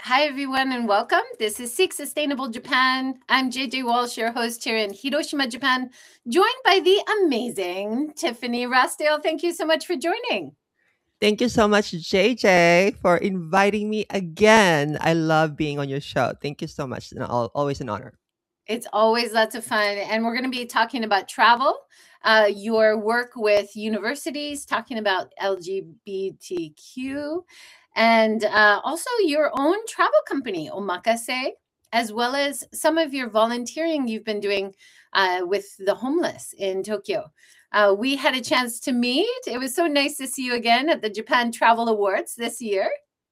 Hi, everyone, and welcome. This is Seek Sustainable Japan. I'm JJ Walsh, your host here in Hiroshima, Japan, joined by the amazing Tiffany Rossdale. Thank you so much for joining. Thank you so much, JJ, for inviting me again. I love being on your show. Thank you so much. And always an honor. It's always lots of fun. And we're going to be talking about travel, your work with universities, talking about LGBTQ, and also your own travel company, Omakase, as well as some of your volunteering you've been doing with the homeless in Tokyo. We had a chance to meet. It was so nice to see you again at the Japan Travel Awards this year.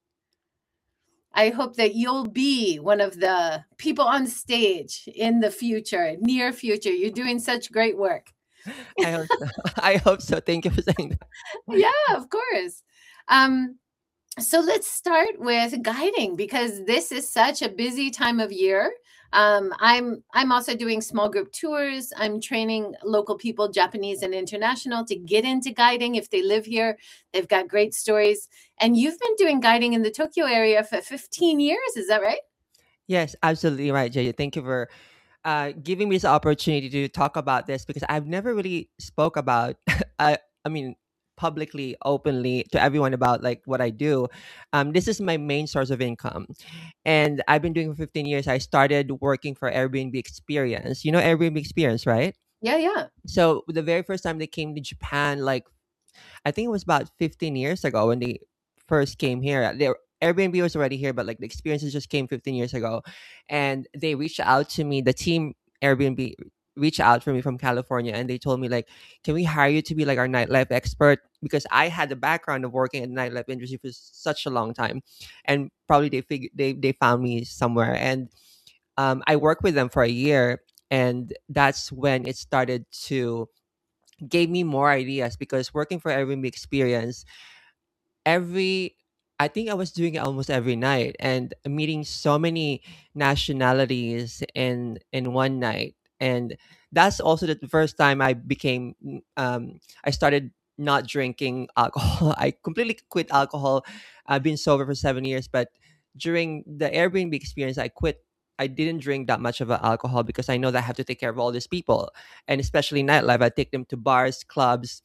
I hope that you'll be one of the people on stage in the future, near future. You're doing such great work. I hope so. I hope so. Thank you for saying that. Yeah, of course. So let's start with guiding because this is such a busy time of year. I'm also doing small group tours. I'm training local people, Japanese and international, to get into guiding if they live here. They've got great stories. And you've been doing guiding in the Tokyo area for 15 years. Is that right? Yes, absolutely right, JJ. Thank you for giving me this opportunity to talk about this because I've never really spoke about, I mean, publicly, openly to everyone about like what I do. This is my main source of income, and I've been doing it for 15 years. I started working for Airbnb Experience. You know Airbnb Experience, right? Yeah, yeah. So the very first time they came to Japan, like I think it was about 15 years ago when they first came here. Airbnb was already here, but like the experiences just came 15 years ago, and they reached out to me. The team Airbnb reached out for me from California, and they told me like, "Can we hire you to be like our nightlife expert?" Because I had the background of working in the nightlife industry for such a long time, and probably they found me somewhere, and I worked with them for a year, and that's when it started to gave me more ideas because working for Airbnb Experience, every I think I was doing it almost every night and meeting so many nationalities in one night. And that's also the first time I became I started not drinking alcohol. I completely quit alcohol. I've been sober for 7 years, but during the Airbnb experience, I quit. I didn't drink that much of alcohol because I know that I have to take care of all these people, and especially nightlife. I take them to bars, clubs.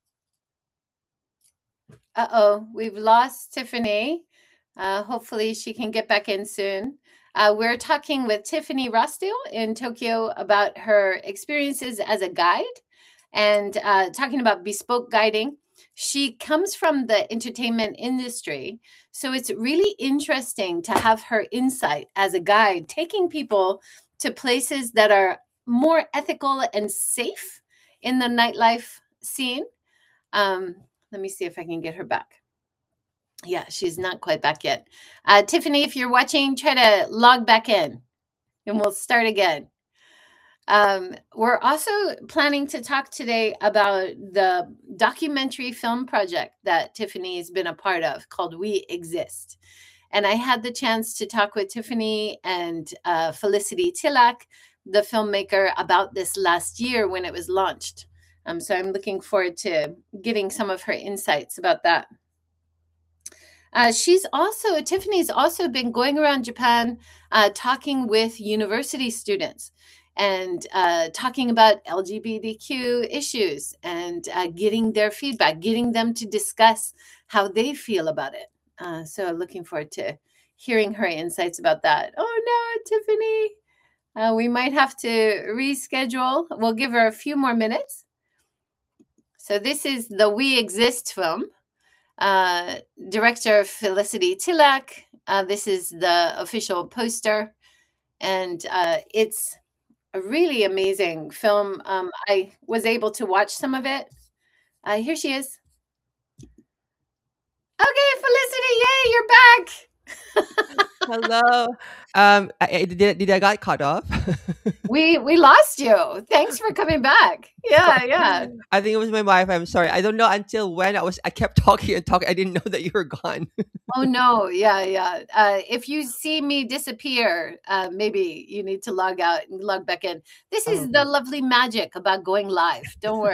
Uh-oh, we've lost Tiffany. Hopefully she can get back in soon. We're talking with Tiffany Rossdale in Tokyo about her experiences as a guide and talking about bespoke guiding. She comes from the entertainment industry, so it's really interesting to have her insight as a guide, taking people to places that are more ethical and safe in the nightlife scene. Um, Let me see if I can get her back. Yeah, she's not quite back yet. Tiffany, if you're watching, try to log back in and we'll start again. We're also planning to talk today about the documentary film project that Tiffany has been a part of called We Exist. And I had the chance to talk with Tiffany and Felicity Tilak, the filmmaker, about this last year when it was launched. So I'm looking forward to getting some of her insights about that. Tiffany's also been going around Japan talking with university students and talking about LGBTQ issues and getting their feedback, getting them to discuss how they feel about it. So looking forward to hearing her insights about that. Oh no, Tiffany. We might have to reschedule. We'll give her a few more minutes. So this is the We Exist film. Director Felicity Tilak. This is the official poster, and it's a really amazing film. I was able to watch some of it. Here she is. Okay, Felicity, yay, you're back. Hello. Did I got cut off? We lost you. Thanks for coming back. Yeah, yeah. I think it was my Wi-Fi. I'm sorry. I don't know until when I kept talking and talking. I didn't know that you were gone. Oh no, yeah, yeah. If you see me disappear, maybe you need to log out and log back in. This is the Okay. lovely magic about going live. Don't worry.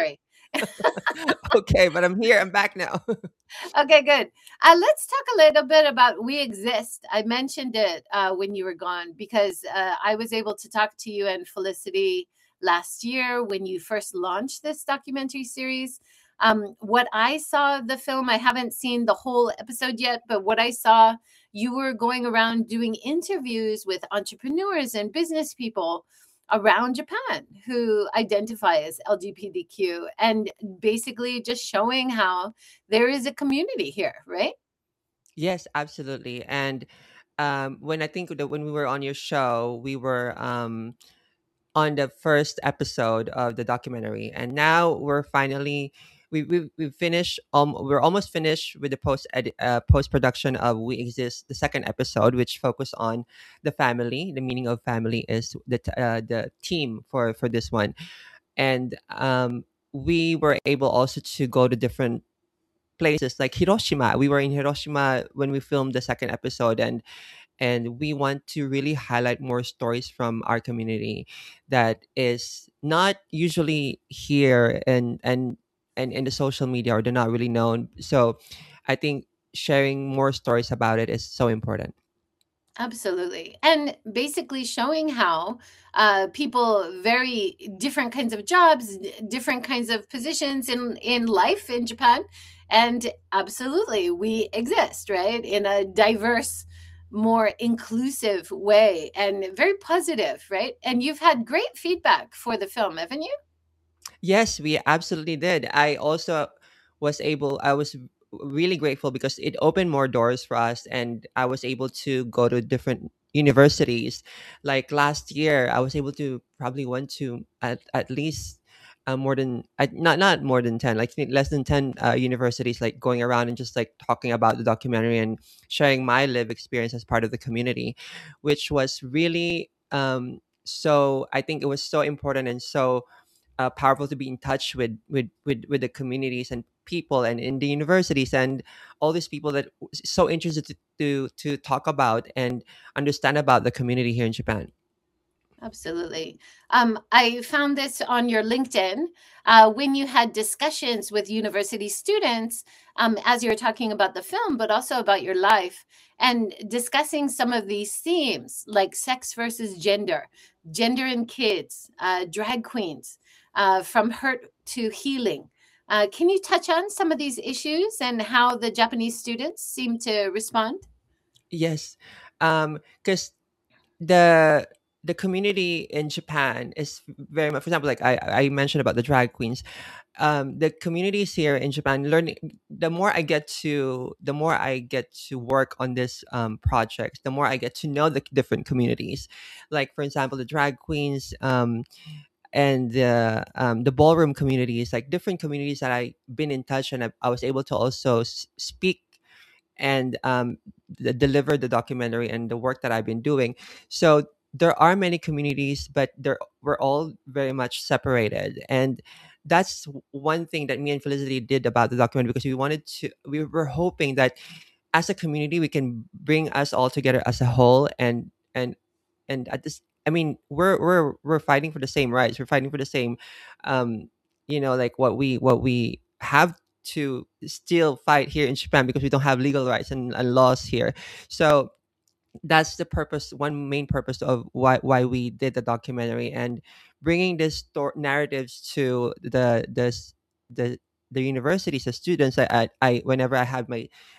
Okay, but I'm here. I'm back now. Okay, good. Let's talk a little bit about We Exist. I mentioned it when you were gone because I was able to talk to you and Felicity last year when you first launched this documentary series. What I saw of the film, I haven't seen the whole episode yet, but what I saw, you were going around doing interviews with entrepreneurs and business people around Japan who identify as LGBTQ and basically just showing how there is a community here, right? Yes, absolutely. And when I think that when we were on your show, we were on the first episode of the documentary, and now we're finally we've finished. We're almost finished with the post production of We Exist, the second episode, which focused on the family. The meaning of family is the team for this one, and we were able also to go to different places like Hiroshima. We were in Hiroshima when we filmed the second episode, and we want to really highlight more stories from our community that is not usually here and in the social media, or they're not really known. So I think sharing more stories about it is so important. Absolutely. And basically showing how people, very different kinds of jobs, different kinds of positions in life in Japan. And absolutely, we exist, right? In a diverse, more inclusive way and very positive, right? And you've had great feedback for the film, haven't you? Yes, we absolutely did. I was really grateful because it opened more doors for us, and I was able to go to different universities. Like last year, I was able to probably went to at least more than not more than 10, like less than 10 universities, like going around and just like talking about the documentary and sharing my live experience as part of the community, which was really so I think it was so important and so powerful to be in touch with the communities and people and in the universities and all these people that so interested to talk about and understand about the community here in Japan. Absolutely. I found this on your LinkedIn when you had discussions with university students as you were talking about the film, but also about your life and discussing some of these themes like sex versus gender, gender and kids, drag queens, from hurt to healing. Can you touch on some of these issues and how the Japanese students seem to respond? Yes, because the the community in Japan is very much, for example, like I mentioned about the drag queens. The communities here in Japan, learning the more I get to work on this project, the more I get to know the different communities. Like for example, the drag queens and the ballroom communities, like different communities that I've been in touch, and I was able to also speak and deliver the documentary and the work that I've been doing. So there are many communities, but we're all very much separated. And that's one thing that me and Felicity did about the documentary, because we were hoping that as a community we can bring us all together as a whole, and at this, I mean, we're fighting for the same rights. We're fighting for the same um like what we have to still fight here in Japan, because we don't have legal rights and laws here. So that's the purpose, one main purpose of why we did the documentary, and bringing this narratives to the the universities, the students. I whenever I have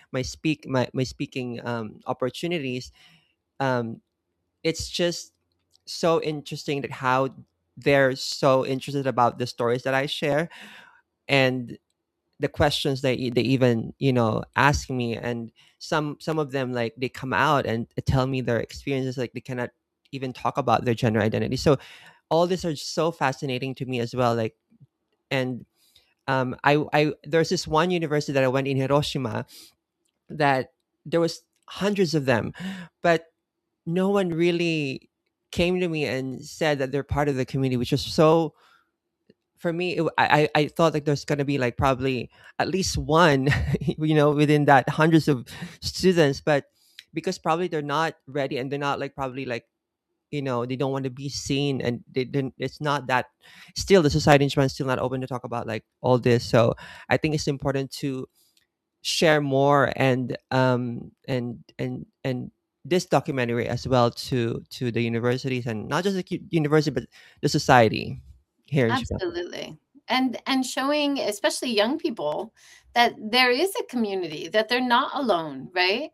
my speaking opportunities, um it's just so interesting that how they're so interested about the stories that I share, and the questions they even ask me. And some of them, like, they come out and tell me their experiences, like they cannot even talk about their gender identity. So all these are so fascinating to me as well. Like, and I there's this one university that I went in Hiroshima, that there was hundreds of them, but no one really came to me and said that they're part of the community, which was so, for me, I thought like there's gonna be like probably at least one, within that hundreds of students. But because probably they're not ready, and they're not like probably like they don't want to be seen, and they didn't it's not that, still the society in Japan is still not open to talk about like all this. So I think it's important to share more, and this documentary as well to the universities, and not just the university but the society here in Japan. Absolutely. And showing especially young people that there is a community, that they're not alone, right?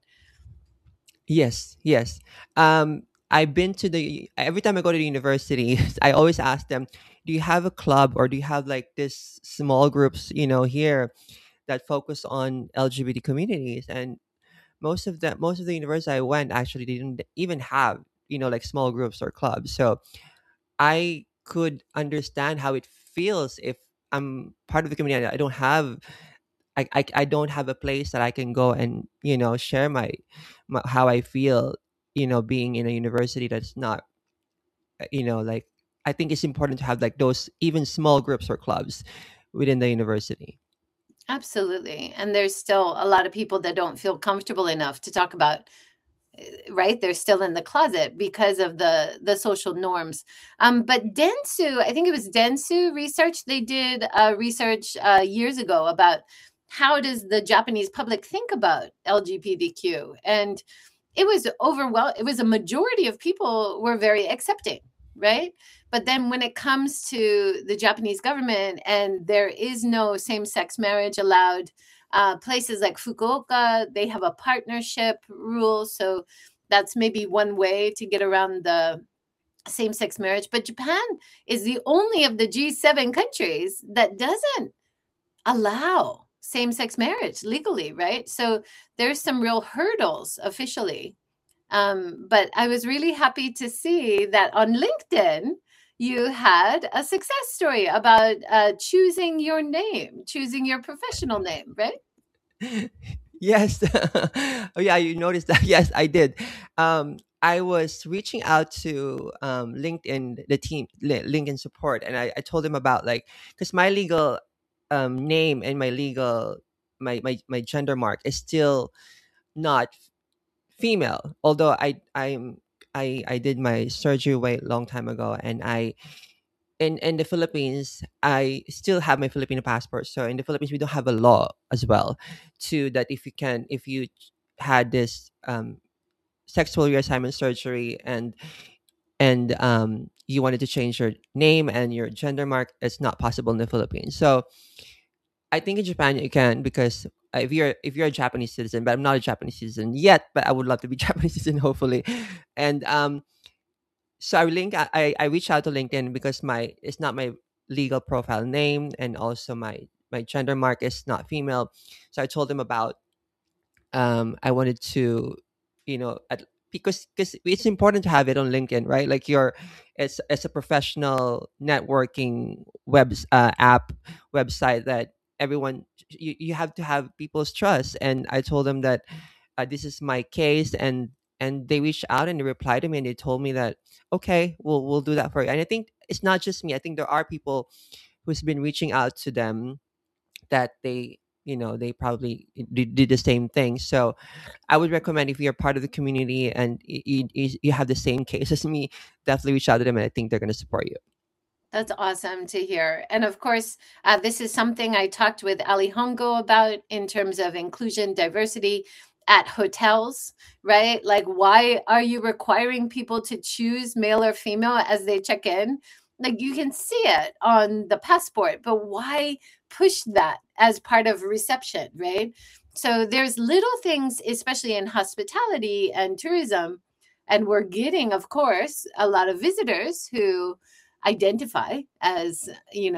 Yes, yes. I've been to the every time I go to the university, I always ask them, "Do you have a club, or do you have like this small groups, here that focus on LGBT communities?" And most of the university I went actually didn't even have, like small groups or clubs. So I could understand how it feels if I'm part of the community. I don't have I don't have a place that I can go and share my how I feel, being in a university that's not, like, I think it's important to have like those even small groups or clubs within the university. Absolutely. And there's still a lot of people that don't feel comfortable enough to talk about, right? They're still in the closet because of the social norms. But Dentsu, I think it was Dentsu research. They did research years ago about how does the Japanese public think about LGBTQ, and it was overwhelming. It was a majority of people were very accepting, right? But then when it comes to the Japanese government and there is no same-sex marriage allowed, places like Fukuoka, they have a partnership rule. So that's maybe one way to get around the same-sex marriage. But Japan is the only of the G7 countries that doesn't allow same-sex marriage legally, right? So there's some real hurdles officially. But I was really happy to see that on LinkedIn, you had a success story about choosing your name, choosing your professional name, right? Yes. Oh yeah, you noticed that. Yes, I did. I was reaching out to LinkedIn, the team, LinkedIn support, and I told them about, like, because my legal name and my legal my gender mark is still not female, although I did my surgery way long time ago, and I in the Philippines, I still have my Filipino passport. So in the Philippines, we don't have a law as well to that if you had this sexual reassignment surgery, and you wanted to change your name and your gender mark, it's not possible in the Philippines. So I think in Japan you can, because if you're a Japanese citizen, but I'm not a Japanese citizen yet, but I would love to be Japanese citizen hopefully, and so I reached out to LinkedIn because my it's not my legal profile name, and also my gender mark is not female. So I told them about, I wanted to, because it's important to have it on LinkedIn, right? Like, it's a professional networking app website that everyone, you have to have people's trust. And I told them that, this is my case, and they reached out and they replied to me, and they told me that, okay, we'll do that for you. And I think it's not just me. I think there are people who's been reaching out to them, that they probably did the same thing. So I would recommend, if you're part of the community and you have the same case as me, definitely reach out to them, and I think they're going to support you. That's awesome to hear. And of course, this is something I talked with Ali Hongo about in terms of inclusion, diversity at hotels, right? Like, why are you requiring people to choose male or female as they check in? Like, you can see it on the passport, but why push that as part of reception, right? So there's little things, especially in hospitality and tourism. And we're getting, of course, a lot of visitors who identify as,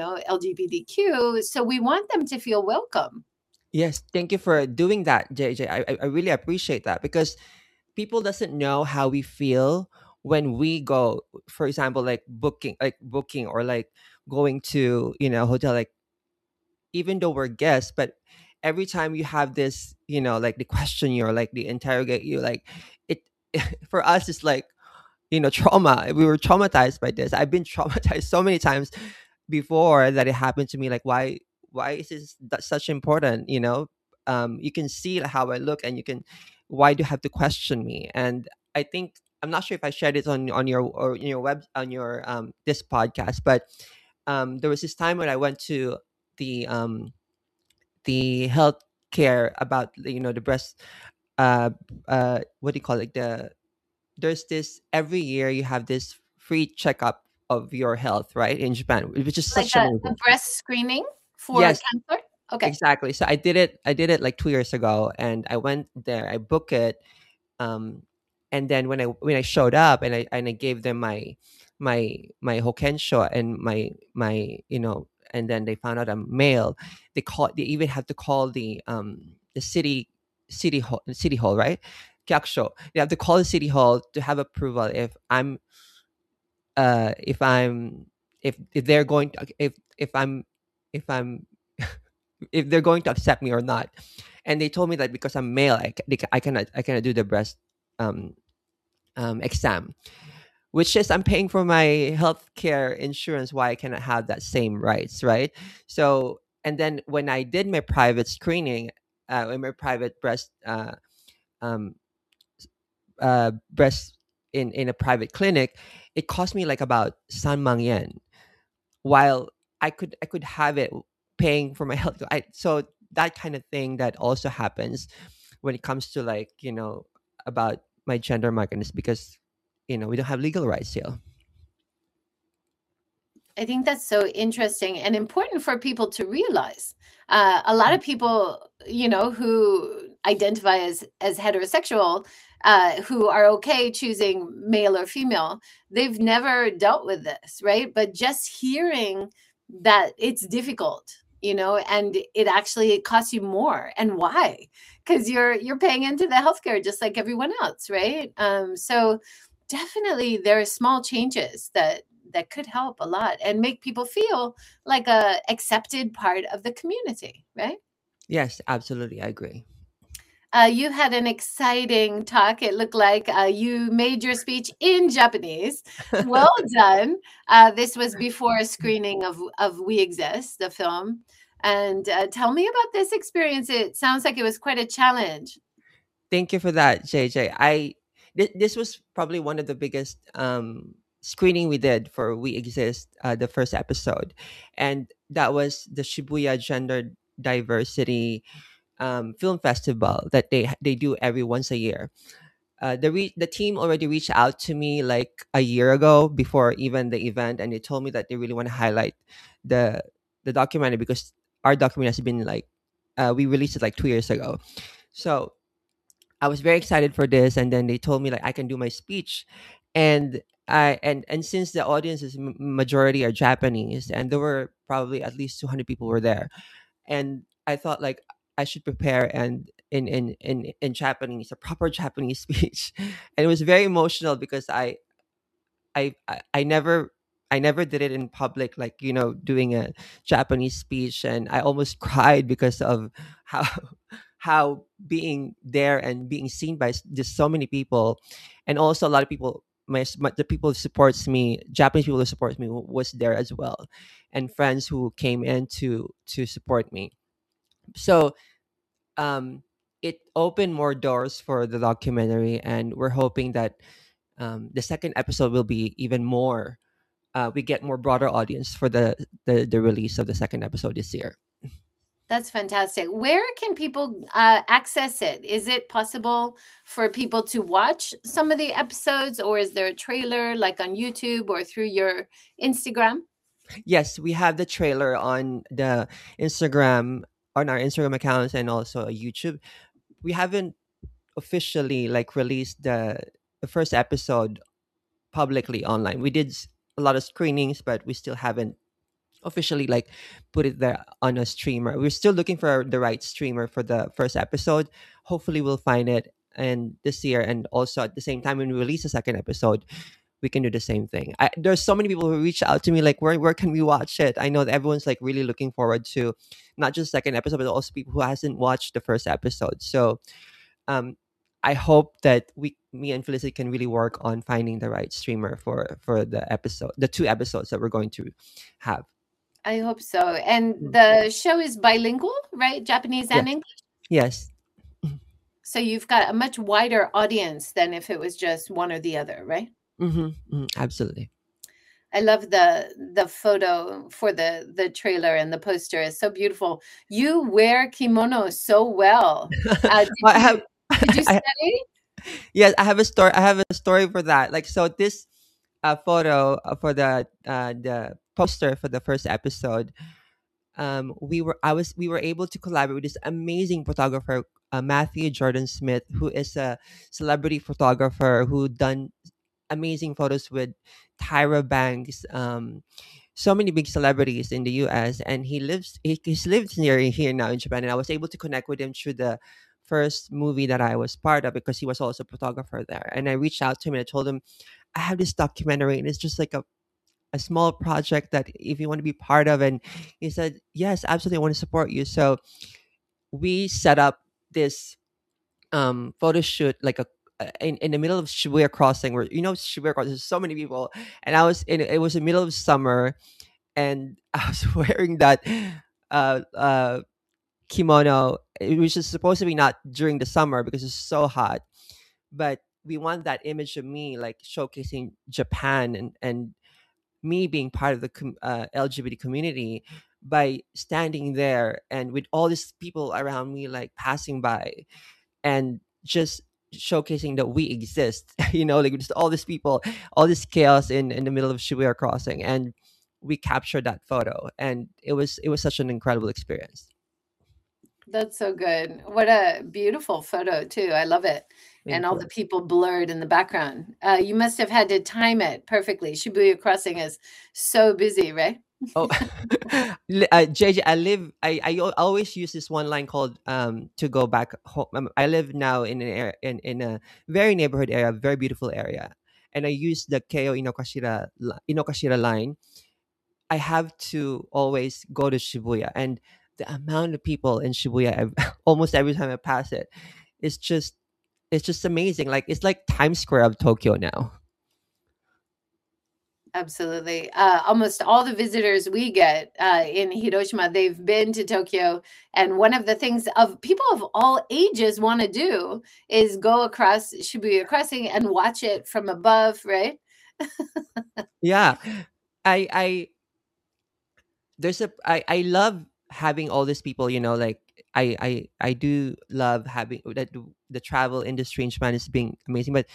LGBTQ. So we want them to feel welcome. Yes, thank you for doing that, JJ. I really appreciate that, because people doesn't know how we feel when we go, for example, like booking, or like going to, hotel, like, even though we're guests, but every time you have this, like, they question you, or like they interrogate you, like, it for us it's like, trauma. We were traumatized by this. I've been traumatized so many times before that it happened to me. Like, why is this such important? You can see how I look, and why do you have to question me? And I think I'm not sure if I shared it on your or in your web on your this podcast, but there was this time when I went to the health care about the breast, uh what do you call it, there's this every year you have this free checkup of your health, right, in Japan, which is Like such a amazing. breast screening for Yes, cancer? Okay. exactly. So I did it like 2 years ago, and I went there, I booked it, um and then when I showed up, and I gave them my hokensho and my and then they found out I'm male. They even had to call the city hall, right, Kyakusho. They have to call the city hall to have approval if I'm if they're going to if I'm if they're going to accept me or not. And they told me that because I'm male, I cannot do the breast um exam, which is I'm paying for my healthcare insurance. Why I cannot have that same rights, right? So, and then when I did my private screening, in my private um, breast in a private clinic, it cost me like about 3만 yen, while I could have it paying for my health. So that kind of thing that also happens when it comes to like about my gender marketness, because we don't have legal rights here. I think that's so interesting and important for people to realize. A lot of people, who identify as heterosexual, who are okay choosing male or female, they've never dealt with this, right? But just hearing that it's difficult, and it costs you more, and why? Because you're paying into the healthcare just like everyone else, right? So definitely there are small changes that could help a lot and make people feel like a accepted part of the community, right? Yes, absolutely, I agree. You had an exciting talk. It looked like you made your speech in Japanese. Well done. This was before a screening of We Exist, the film. And tell me about this experience. It sounds like it was quite a challenge. Thank you for that, JJ. This was probably one of the biggest screening we did for We Exist, the first episode, and that was the Shibuya Gender Diversity film festival that they do every once a year. The team already reached out to me like a year ago before even the event, and they told me that they really want to highlight the the documentary, because our documentary has been like we released it like 2 years ago. So I was very excited for this, and then they told me like I can do my speech, and and since the audience is majority are Japanese, and there were probably at least 200 people were there, and I thought like I should prepare and in Japanese, a proper Japanese speech, and it was very emotional because I never did it in public, like doing a Japanese speech, and I almost cried because of how how being there and being seen by just so many people, and also a lot of people. The people who supports me, Japanese people who supports me, was there as well, and friends who came in to support me. So um, it opened more doors for the documentary, and we're hoping that the second episode will be even more. We get more broader audience for the release of the second episode this year. That's fantastic. Where can people access it? Is it possible for people to watch some of the episodes, or is there a trailer like on YouTube or through your Instagram? Yes, we have the trailer Instagram on our Instagram accounts, and also YouTube. We haven't officially like released the first episode publicly online. We did a lot of screenings, but we still haven't officially like put it there on a streamer. We're still looking for the right streamer for the first episode. Hopefully we'll find it and this year, and also at the same time when we release the second episode, we can do the same thing. There's so many people who reach out to me like, where can we watch it? I know that everyone's like really looking forward to not just second episode, but also people who hasn't watched the first episode. So um I hope that me and Felicity can really work on finding the right streamer for the two episodes that we're going to have. I hope so. And Mm. the show is bilingual, right? Japanese and Yes. English. Yes. So you've got a much wider audience than if it was just one or the other, right? Absolutely. I love the photo for the trailer, and the poster is so beautiful. You wear kimono so well. Well, I have Did you I, study? yes, I have a story. I have a story for that. Like, so this photo for the poster for the first episode, we were able to collaborate with this amazing photographer, Matthew Jordan Smith, who is a celebrity photographer who done amazing photos with Tyra Banks, so many big celebrities in the US, and he's lived near here now in Japan, and I was able to connect with him through the first movie that I was part of because he was also a photographer there. And I reached out to him and I told him I have this documentary and it's just like a small project that if you want to be part of. And he said, yes, absolutely, I want to support you. So we set up this photo shoot like in the middle of Shibuya Crossing, where Shibuya Crossing, there's so many people, and it was the middle of summer, and I was wearing that uh uh kimono, which is supposed to be not during the summer because it's so hot, but we want that image of me like showcasing Japan and me being part of the LGBT community by standing there and with all these people around me like passing by and just showcasing that we exist. Like just all these people, all this chaos in the middle of Shibuya Crossing, and we captured that photo, and it was such an incredible experience. That's so good. What a beautiful photo too. I love it. And Thank all you. the people blurred in the background. You must have had to time it perfectly. Shibuya Crossing is so busy, right? Oh, JJ, I always use this one line called to go back home. I live now in an area in a very neighborhood area, very beautiful area, and I use the Keio Inokashira line. I have to always go to Shibuya, and the amount of people in Shibuya almost every time I pass it, it's just it's just amazing. Like it's like Times Square of Tokyo now. Absolutely. Almost all the visitors we get in Hiroshima, they've been to Tokyo. And one of the things of people of all ages want to do is go across Shibuya Crossing and watch it from above, right? Yeah, I I love having all these people. Like I do love having that. The travel industry in Japan is being amazing, but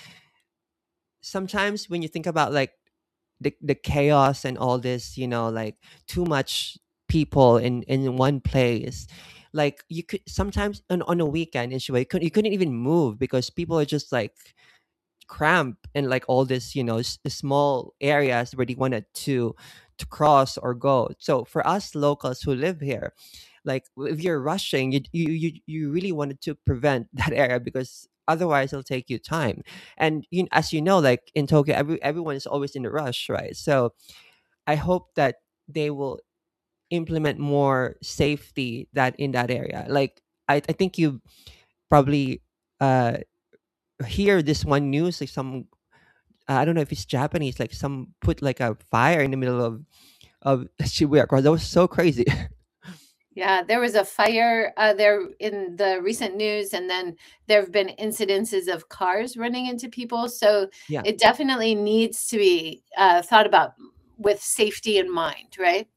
sometimes when you think about like the chaos and all this, like too much people in one place, like you could sometimes on a weekend in Shibuya, you couldn't even move because people are just like cramped in like all this, small areas where they wanted to cross or go. So for us locals who live here, like if you're rushing, you really wanted to prevent that area because otherwise it'll take you time. And as you know, like in Tokyo, everyone is always in a rush, right? So I hope that they will implement more safety that in that area. Like I think you probably uh hear this one news, like some I don't know if it's Japanese, like some put like a fire in the middle of Shibuya Cross. That was so crazy. Yeah, there was a fire there in the recent news, and then there have been incidences of cars running into people. So Yeah. it definitely needs to be thought about with safety in mind, right?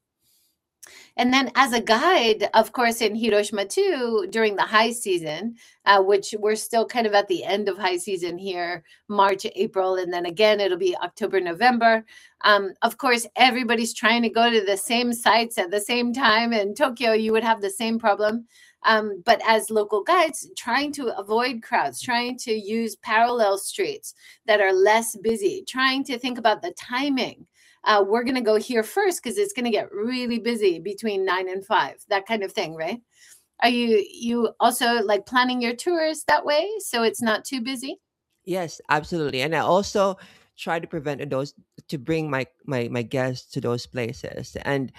And then, as a guide, of course, in Hiroshima too, during the high season, which we're still kind of at the end of high season here, March, April, and then again, it'll be October, November. Of course, everybody's trying to go to the same sites at the same time. In Tokyo, you would have the same problem. But as local guides, trying to avoid crowds, trying to use parallel streets that are less busy, trying to think about the timing. We're going to go here first because it's going to get really busy between 9 and 5, that kind of thing, right? Are you also like planning your tours that way so it's not too busy? Yes, absolutely. And I also try to prevent those to bring my guests to those places. And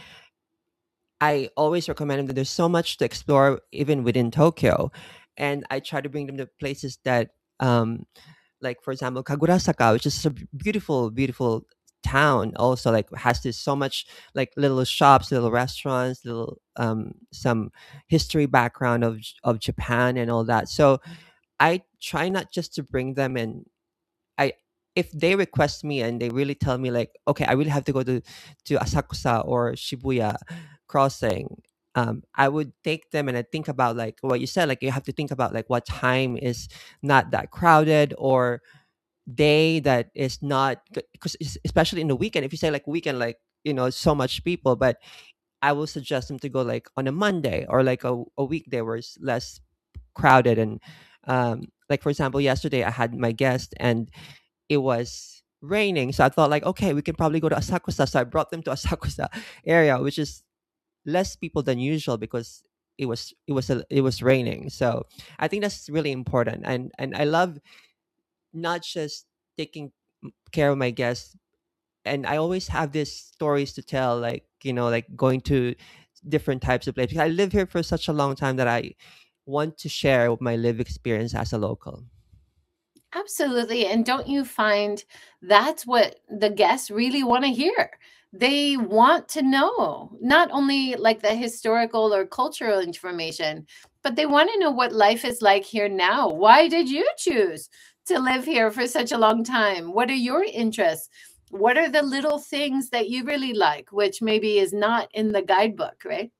I always recommend them that there's so much to explore even within Tokyo. And I try to bring them to places that like for example Kagurasaka, which is a beautiful, beautiful town, also like has this so much like little shops, little restaurants, little some history background of Japan and all that. So I try not just to bring them in. I If they request me and they really tell me like, okay, I really have to go to Asakusa or Shibuya crossing, I would take them and I think about like what you said, like you have to think about like what time is not that crowded, or day that is not, because especially in the weekend, if you say like weekend, like so much people, but I will suggest them to go like on a Monday or like a weekday where it's less crowded. And like for example, yesterday I had my guest and it was raining. So I thought like, okay, we can probably go to Asakusa. So I brought them to Asakusa area, which is less people than usual because it was raining. So I think that's really important. And I love not just taking care of my guests, and I always have these stories to tell, like like going to different types of places. I live here for such a long time that I want to share my live experience as a local. Absolutely. And don't you find that's what the guests really want to hear? They want to know not only like the historical or cultural information, but they want to know what life is like here now. Why did you choose to live here for such a long time? What are your interests? What are the little things that you really like, which maybe is not in the guidebook, right?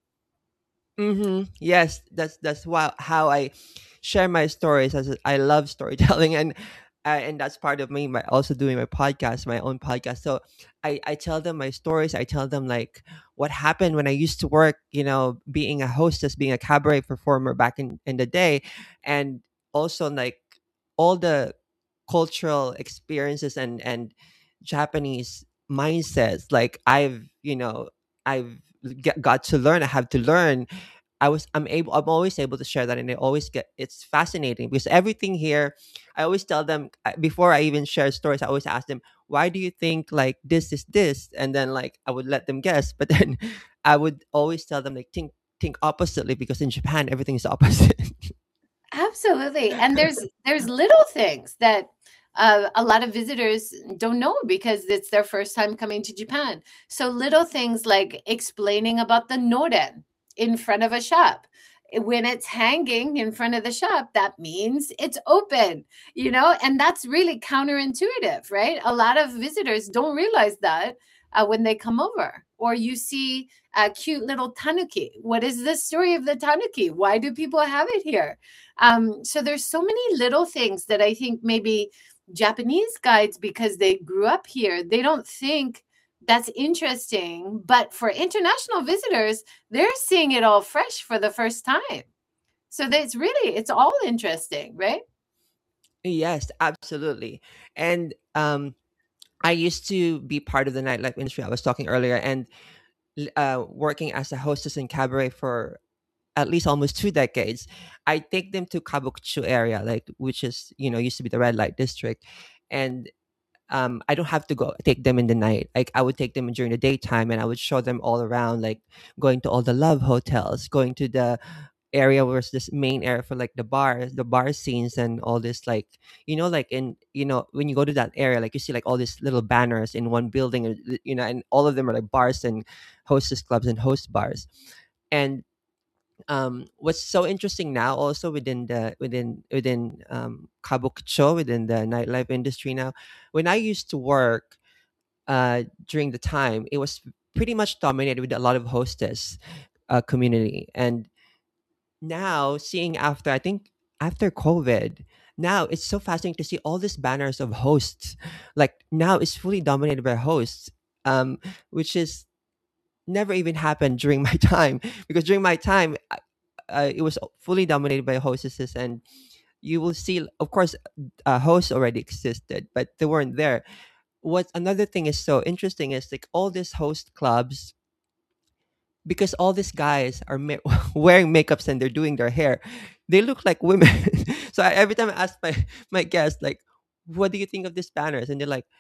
Yes, that's how I share my stories. As I love storytelling, and that's part of me. Also doing my podcast, my own podcast. So I tell them my stories. I tell them like what happened when I used to work. Being a hostess, being a cabaret performer back in the day, and also like all the cultural experiences and Japanese mindsets. Like I've got to learn. I have to learn. I'm always able to share that, and it's fascinating because everything here, I always tell them, before I even share stories, I always ask them, why do you think like this is this? And then like I would let them guess, but then I would always tell them like think oppositely, because in Japan everything is opposite. Absolutely. And there's little things that a lot of visitors don't know because it's their first time coming to Japan. So little things like explaining about the noren in front of a shop. When it's hanging in front of the shop, that means it's open, and that's really counterintuitive, right? A lot of visitors don't realize that when they come over. Or you see a cute little tanuki. What is the story of the tanuki? Why do people have it here? So there's so many little things that I think maybe Japanese guides, because they grew up here, they don't think that's interesting. But for international visitors, they're seeing it all fresh for the first time. So it's all interesting, right? Yes, absolutely. And I used to be part of the nightlife industry. I was talking earlier, and working as a hostess in cabaret for at least almost 2 decades. I take them to Kabukicho area, like which is used to be the red light district, and I don't have to go take them in the night. Like I would take them during the daytime, and I would show them all around, like going to all the love hotels, going to the area where it's this main area for like the bar scenes and all this, like like in when you go to that area, like you see like all these little banners in one building, and and all of them are like bars and hostess clubs and host bars. And what's so interesting now also within Kabukicho, within the nightlife industry now, when I used to work during the time, it was pretty much dominated with a lot of hostess community. And now seeing after, I think after COVID, now it's so fascinating to see all these banners of hosts. Like now it's fully dominated by hosts, um, which is never even happened during my time, because during my time it was fully dominated by hostesses. And you will see, of course, hosts already existed, but they weren't there. What another thing is so interesting is like all these host clubs, because all these guys are wearing makeups and they're doing their hair, they look like women. So every time I ask my guests like, what do you think of these banners? And they're like,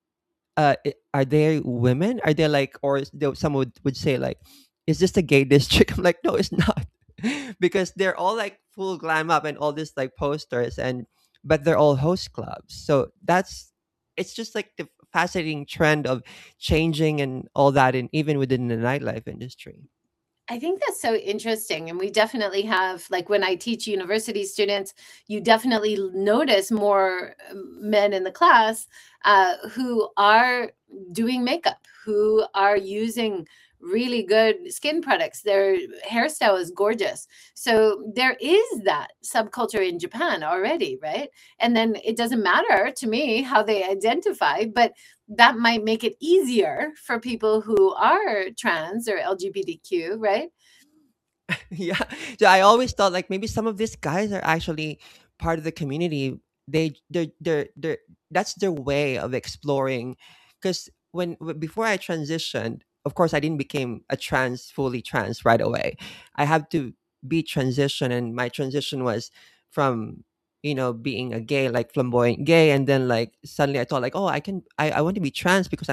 are they women? Are they like, or someone would say like, is this a gay district? I'm like, no, it's not. Because they're all like full glam up and all this like posters, and but they're all host clubs. So it's just like the fascinating trend of changing and all that, and even within the nightlife industry. I think that's so interesting. And we definitely have, like when I teach university students, you definitely notice more men in the class who are doing makeup, who are using really good skin products. Their hairstyle is gorgeous. So there is that subculture in Japan already, right? And then it doesn't matter to me how they identify, but that might make it easier for people who are trans or LGBTQ, right? Yeah. So I always thought like maybe some of these guys are actually part of the community. They're that's their way of exploring. Because before I transitioned, of course I didn't become a fully trans right away. I have to be transition, and my transition was from being a gay, like flamboyant gay, and then like suddenly I thought like, oh, I want to be trans because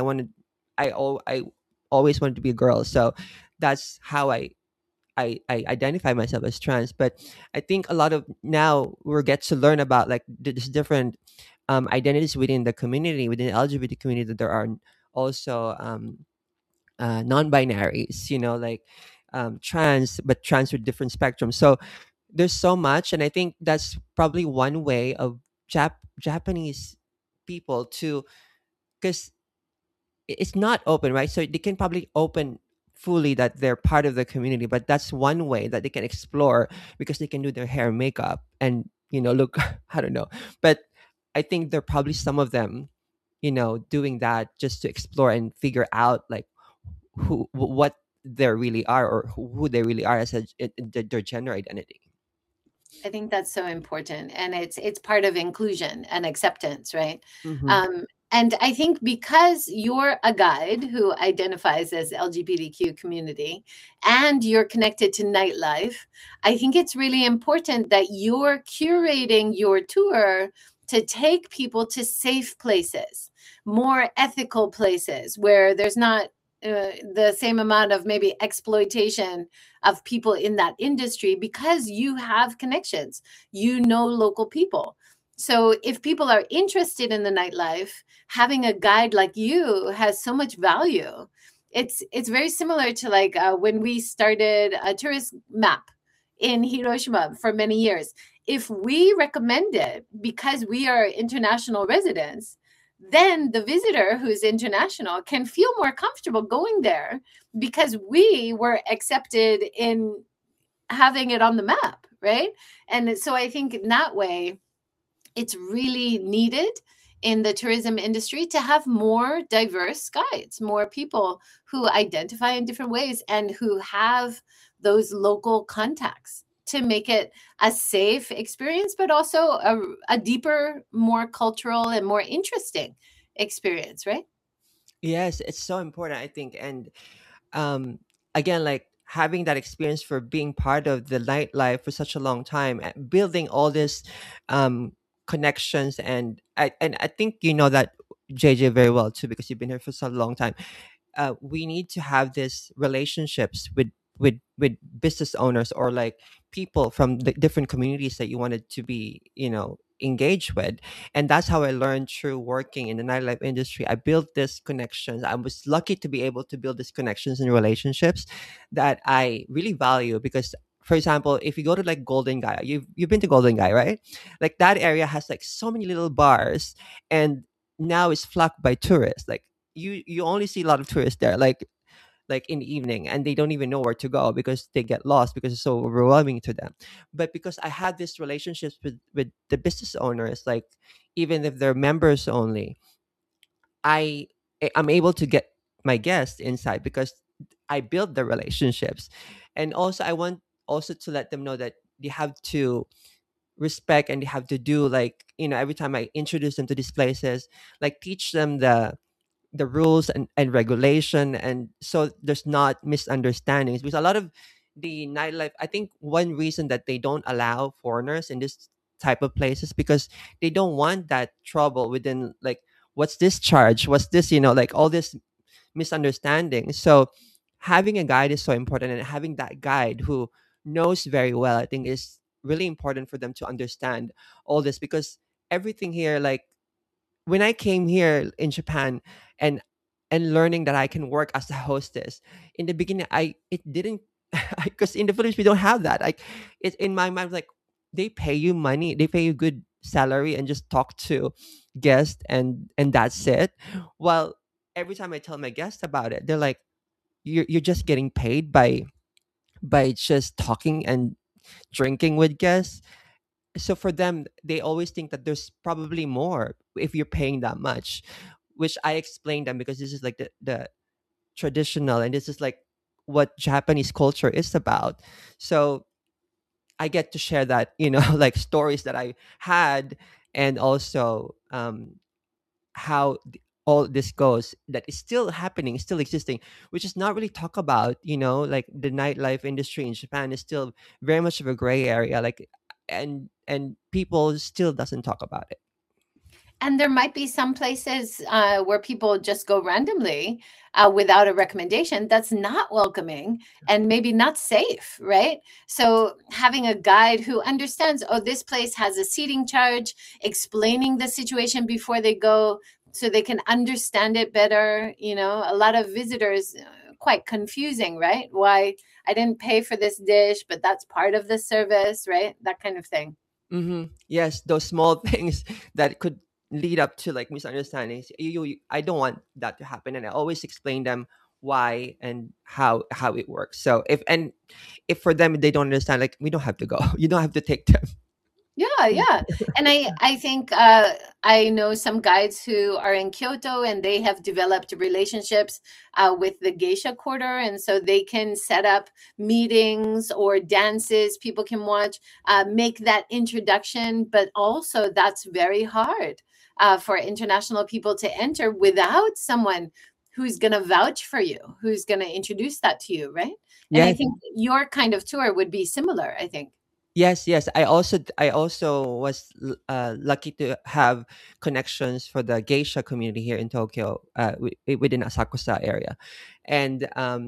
I always wanted to be a girl. So that's how I identify myself as trans. But I think a lot of now we get to learn about like this different identities within the community, within the LGBT community, that there are also non-binaries, like trans, but trans with different spectrums. So there's so much, and I think that's probably one way of Japanese people to, because it's not open, right? So they can probably open fully that they're part of the community, but that's one way that they can explore, because they can do their hair and makeup and look I don't know. But I think there are probably some of them doing that just to explore and figure out like what they really are, or who they really are as their gender identity. I think that's so important, and it's part of inclusion and acceptance, right? Hmm. And I think because you're a guide who identifies as LGBTQ community and you're connected to nightlife, I think it's really important that you're curating your tour to take people to safe places, more ethical places where there's not the same amount of maybe exploitation of people in that industry, because you have connections, local people. So if people are interested in the nightlife, having a guide like you has so much value. It's very similar to like when we started a tourist map in Hiroshima for many years. If we recommend it because we are international residents, then the visitor who's international can feel more comfortable going there because we were accepted in having it on the map, right? And so I think in that way, it's really needed in the tourism industry to have more diverse guides, more people who identify in different ways and who have those local contacts to make it a safe experience, but also a deeper, more cultural and more interesting experience, right? Yes, it's so important, I think. And um again, like having that experience for being part of the nightlife for such a long time, building all this um connections. And I think you know that, JJ, very well too, because you've been here for such a long time. We need to have these relationships with business owners, or like people from the different communities that you wanted to be engaged with. And that's how I learned through working in the nightlife industry. I built these connections. I was lucky to be able to build these connections and relationships that I really value. Because for example, if you go to like Golden Guy, you've been to Golden Guy, right? Like that area has like so many little bars, and now it's flocked by tourists. Like you only see a lot of tourists there, like in the evening, and they don't even know where to go because they get lost because it's so overwhelming to them. But because I had these relationships with the business owners, like even if they're members only, i I'm able to get my guests inside because I built the relationships. And also I want also to let them know that they have to respect, and they have to do like, every time I introduce them to these places, like teach them the rules and regulation, and so there's not misunderstandings. Because a lot of the nightlife, I think one reason that they don't allow foreigners in this type of places, because they don't want that trouble within, like, what's this charge, what's this, like all this misunderstanding. So having a guide is so important, and having that guide who knows very well, I think, is really important for them to understand all this. Because everything here, like when I came here in Japan, and learning that I can work as a hostess, in the beginning, I it didn't because in the Philippines we don't have that. Like, it's in my mind, like, they pay you money, they pay you good salary, and just talk to guests, and that's it. Well, every time I tell my guests about it, they're like, you're just getting paid by just talking and drinking with guests. So for them, they always think that there's probably more if you're paying that much, which I explain them, because this is like the traditional, and this is like what Japanese culture is about. So I get to share that, like stories that I had, and also how all this goes, that is still happening, still existing, which is not really talk about. Like the nightlife industry in Japan is still very much of a gray area, like, and people still doesn't talk about it. And there might be some places where people just go randomly without a recommendation. That's not welcoming and maybe not safe, right? So having a guide who understands, oh, this place has a seating charge, explaining the situation before they go so they can understand it better. A lot of visitors, quite confusing, right? Why I didn't pay for this dish, but that's part of the service, right? That kind of thing. Yes, those small things that could lead up to like misunderstandings. I don't want that to happen, and I always explain them why and how it works. So if for them they don't understand, like, we don't have to go. You don't have to take them. Yeah, yeah. And I think I know some guides who are in Kyoto and they have developed relationships with the geisha quarter. And so they can set up meetings or dances people can watch, make that introduction. But also, that's very hard for international people to enter without someone who's going to vouch for you, who's going to introduce that to you, right? And I Yes. think your kind of tour would be similar, I think. Yes, yes. I also was lucky to have connections for the geisha community here in Tokyo, within Asakusa area, and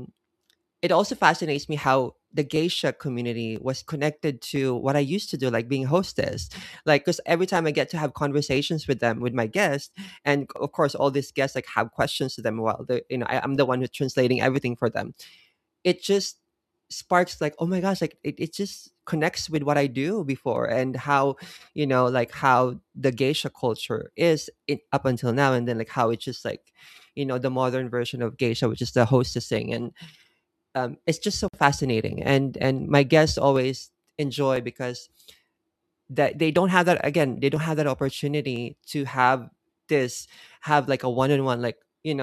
it also fascinates me how the geisha community was connected to what I used to do, like being hostess. Like, because every time I get to have conversations with them, with my guests, and of course, all these guests like have questions to them while I'm the one who's translating everything for them. It just sparks like, oh my gosh, like it just connects with what I do before, and how, like how the geisha culture is up until now, and then like how it's just like, the modern version of geisha, which is the hostessing. And it's just so fascinating, and my guests always enjoy, because that they don't have that, again, they don't have that opportunity to this have like a one-on-one, like,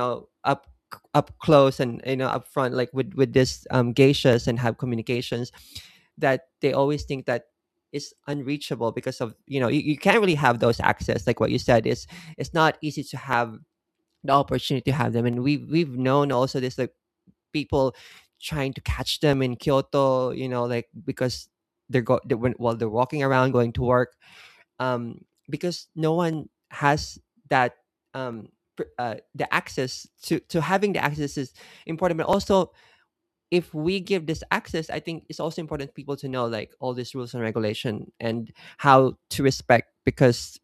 up close, and up front, like with this geishas, and have communications that they always think that is unreachable, because of, you can't really have those access, like what you said, is it's not easy to have the opportunity to have them. And we've known also this, like, people trying to catch them in Kyoto, like, because while they're walking around going to work, because no one has that, the access to having the access is important. But also, if we give this access, I think it's also important for people to know, like, all these rules and regulation, and how to respect, because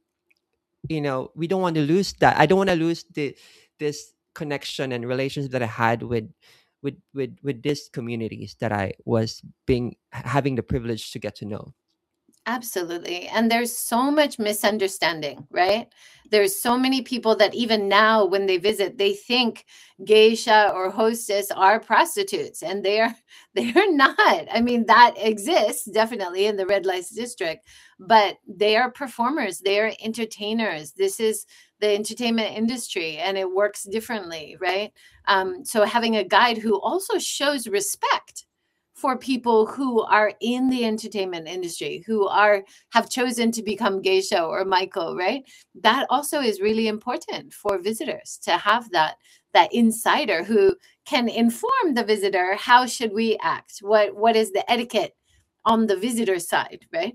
we don't want to lose that. I don't want to lose this connection and relationship that I had with these communities that I was being having the privilege to get to know. Absolutely. And there's so much misunderstanding, right? There's so many people that even now when they visit, they think geisha or hostess are prostitutes, and they're not. I mean, that exists definitely in the red light district, but they are performers, they are entertainers. This is the entertainment industry and it works differently, right? So having a guide who also shows respect for people who are in the entertainment industry, who have chosen to become geisha or maiko, right? That also is really important for visitors to have that insider who can inform the visitor, how should we act, what is the etiquette on the visitor side, right?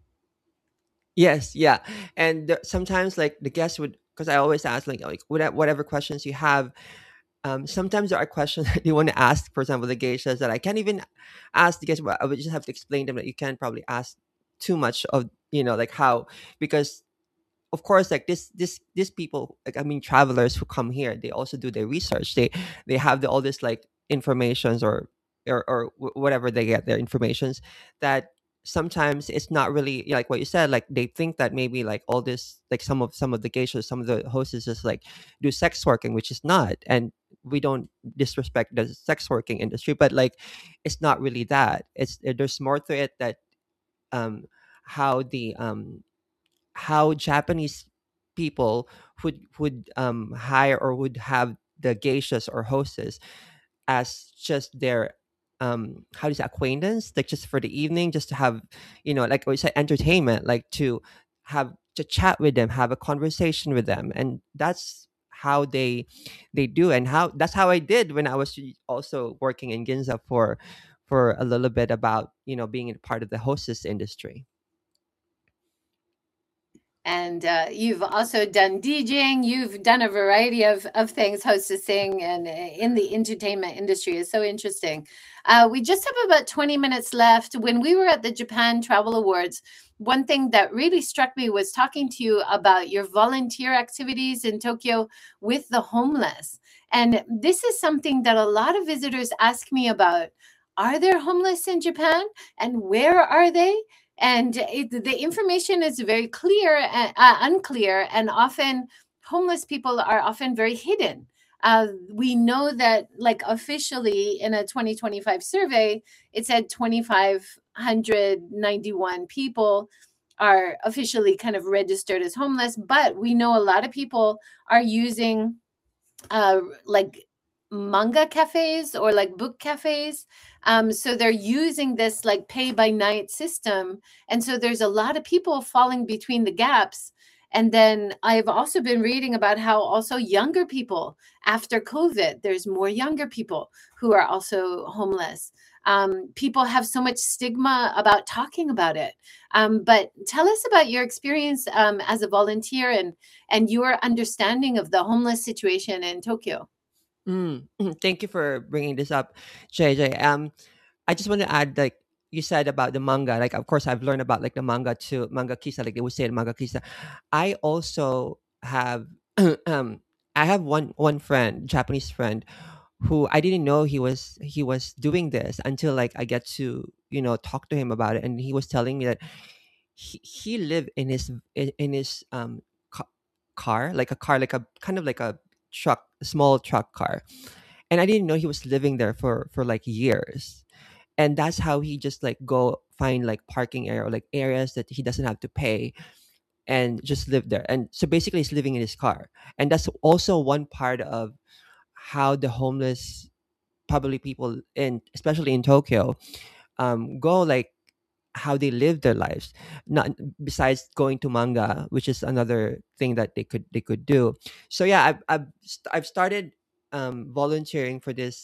Yes, yeah. And sometimes, like, the guests would, because I always ask, like whatever questions you have. Sometimes there are questions that you want to ask, for example, the geishas, that I can't even ask the guests. But I would just have to explain them that you can't probably ask too much of, like how, because of course, like these people, like, I mean, travelers who come here, they also do their research. They have all this, like, informations, or whatever they get their informations, that sometimes it's not really like what you said, like they think that maybe like all this, like some of the geishas, some of the hosts just like do sex working, which is not. And we don't disrespect the sex working industry, but like it's not really that. It's there's more to it, that um how the how Japanese people would hire or would have the geishas or hostess as just their how do you say, acquaintance, like just for the evening, just to have, like we say, entertainment, like to chat with them, have a conversation with them. And that's how they do. And how that's how I did when I was also working in Ginza for a little bit, about being a part of the hostess industry. And you've also done DJing. You've done a variety of things, hostessing, and in the entertainment industry is so interesting. We just have about 20 minutes left. When we were at the Japan Travel Awards, one thing that really struck me was talking to you about your volunteer activities in Tokyo with the homeless. And this is something that a lot of visitors ask me about. Are there homeless in Japan? And where are they? And the information is very clear, unclear, and often homeless people are often very hidden. We know that, like, officially in a 2025 survey, it said 2,591 people are officially kind of registered as homeless, but we know a lot of people are using like manga cafes or like book cafes. So they're using this like pay by night system. And so there's a lot of people falling between the gaps. And then I've also been reading about how also younger people after COVID, there's more younger people who are also homeless. People have so much stigma about talking about it. But tell us about your experience as a volunteer and your understanding of the homeless situation in Tokyo. Thank you for bringing this up, JJ. I just want to add, like you said about the manga. Like, of course, I've learned about like the manga to manga kisa, like they would say it, manga kisa. I also have, I have one friend, Japanese friend, who I didn't know he was doing this until like I get to talk to him about it, and he was telling me that he lived in his ca- car, like a car, like a kind of like a truck, a small truck car, and I didn't know he was living there for like years. And that's how he just like go find like parking area, or like areas that he doesn't have to pay, and just live there. And so basically he's living in his car. And that's also one part of how the homeless, probably people in, especially in Tokyo, go, like how they live their lives, not besides going to manga, which is another thing that they could do. So yeah, I've started volunteering for this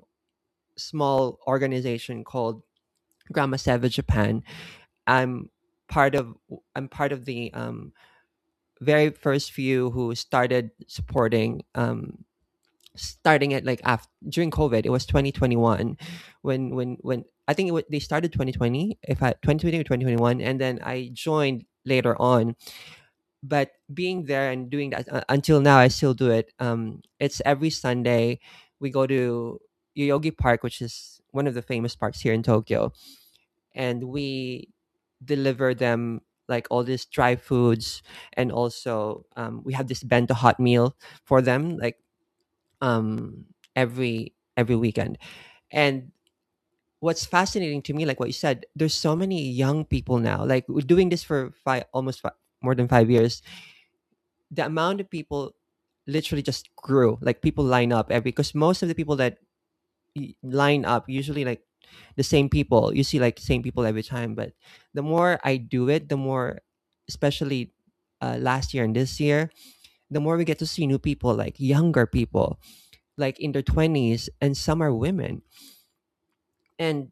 small organization called Grandma Savage Japan. I'm I'm part of the very first few who started supporting, starting it like after, during COVID. It was 2021 when I think they started 2020, if I 2020 or 2021, and then I joined later on. But being there and doing that, until now I still do it. It's every Sunday. We go to Yoyogi Park, which is one of the famous parks here in Tokyo, and we deliver them like all these dry foods. And also we have this bento hot meal for them, like um every weekend. And what's fascinating to me, like what you said, there's so many young people now, like we're doing this for more than 5 years. The amount of people literally just grew, like people line up every, because most of the people that line up usually like the same people, you see like same people every time. But the more I do it, the more, especially last year and this year, the more we get to see new people, like younger people, like in their 20s, and some are women. And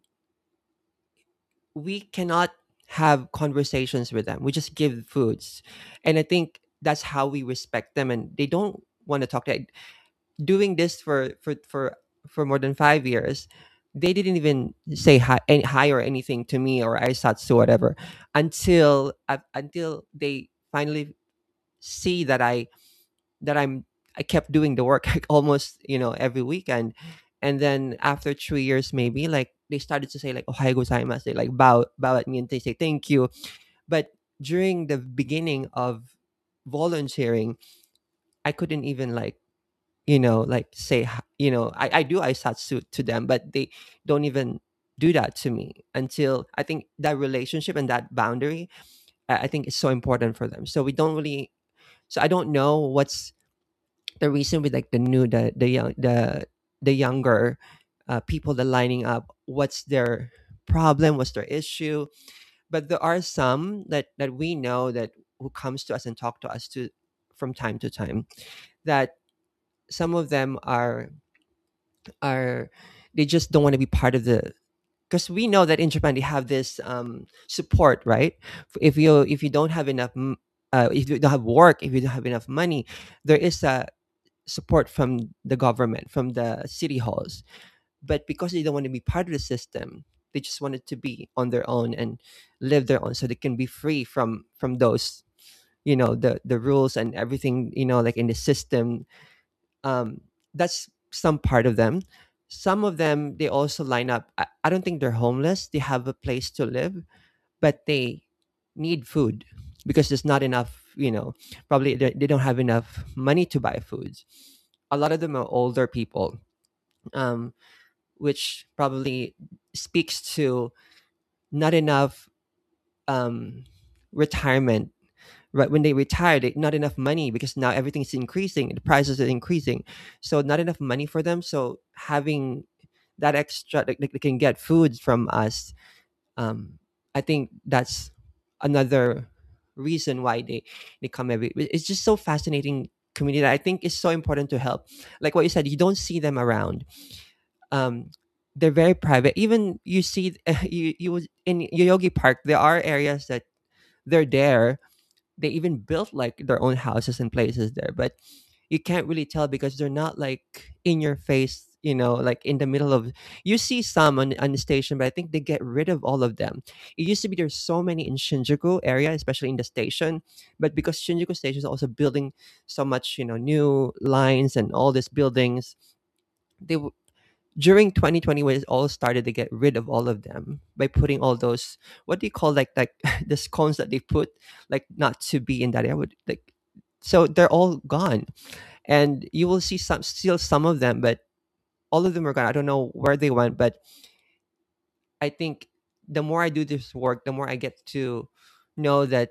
we cannot have conversations with them, we just give foods. And I think that's how we respect them, and they don't want to talk to. Doing this for more than 5 years, they didn't even say hi or anything to me, or aisatsu, whatever, until they finally see that I'm I kept doing the work like almost every weekend. And then after 3 years, maybe like they started to say like "Ohayo gozaimasu." They like bow at me and they say thank you. But during the beginning of volunteering, I couldn't even like like say I do aisatsu to them, but they don't even do that to me until I think that relationship and that boundary, I think is so important for them. So we don't really, so I don't know what's the reason with like the younger people that lining up, what's their problem, what's their issue. But there are some that we know that who comes to us and talk to us to from time to time, that some of them are they just don't want to be part of the, because we know that in Japan they have this support, right? If you don't have enough if you don't have work, if you don't have enough money, there is a support from the government, from the city halls. But because they don't want to be part of the system, they just wanted to be on their own and live their own, so they can be free from those, the rules and everything, like in the system. That's some part of them. Some of them, they also line up. I don't think they're homeless, they have a place to live, but they need food because there's not enough, probably they don't have enough money to buy foods. A lot of them are older people, um, which probably speaks to not enough um, retirement. Right when they retire, not enough money because now everything's increasing, the prices are increasing, so not enough money for them. So having that extra, like they can get foods from us. I think that's another reason why they come every. It's just so fascinating community that I think is so important to help. Like what you said, you don't see them around. um they're very private. Even you see in Yoyogi Park, there are areas that they're there. They even built like their own houses and places there, but you can't really tell because they're not like in your face, like in the middle of. You see some on the station, but I think they get rid of all of them. It used to be there's so many in Shinjuku area, especially in the station, but because Shinjuku station is also building so much, new lines and all these buildings, they during 2020 when it all started, to get rid of all of them by putting all those, what do you call, like the cones that they put, like not to be in that area would like. So they're all gone, and you will see some, still some of them, but all of them are gone. I don't know where they went, but I think the more I do this work, the more I get to know that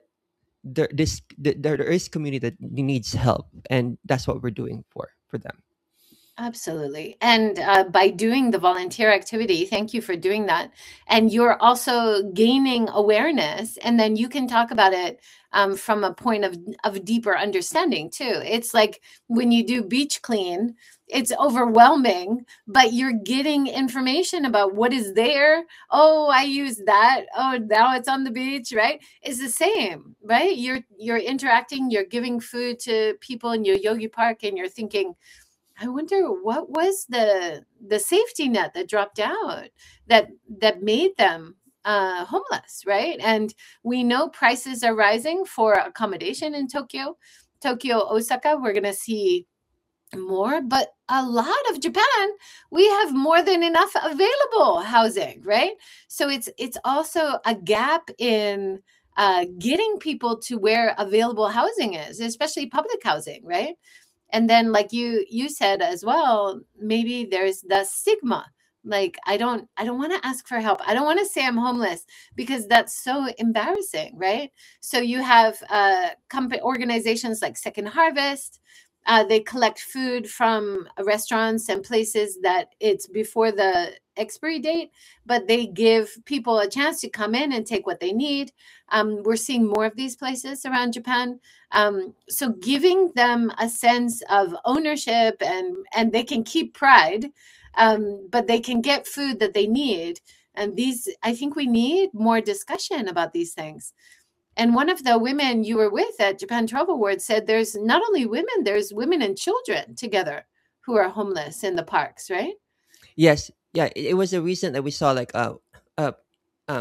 there is community that needs help, and that's what we're doing for them. Absolutely. And by doing the volunteer activity, thank you for doing that. And you're also gaining awareness, and then you can talk about it from a point of deeper understanding too. It's like when you do beach clean, it's overwhelming, but you're getting information about what is there. Oh, I use that. Oh, now it's on the beach, right? It's the same, right? You're interacting, you're giving food to people in your yogi park, and you're thinking, I wonder what was the safety net that dropped out that made them homeless, right? And we know prices are rising for accommodation in Tokyo. Tokyo, Osaka, we're going to see more, but a lot of Japan, we have more than enough available housing, right? So it's also a gap in getting people to where available housing is, especially public housing, right? And then like you said as well, maybe there's the stigma, like I don't want to ask for help, I don't want to say I'm homeless, because that's so embarrassing, right? So you have company organizations like Second Harvest. They collect food from restaurants and places that it's before the expiry date, but they give people a chance to come in and take what they need. We're seeing more of these places around Japan. So giving them a sense of ownership, and they can keep pride, but they can get food that they need. And these, I think we need more discussion about these things. And one of the women you were with at Japan Travel World said there's not only women, there's women and children together who are homeless in the parks, right? Yes, yeah. It was a recent that we saw like uh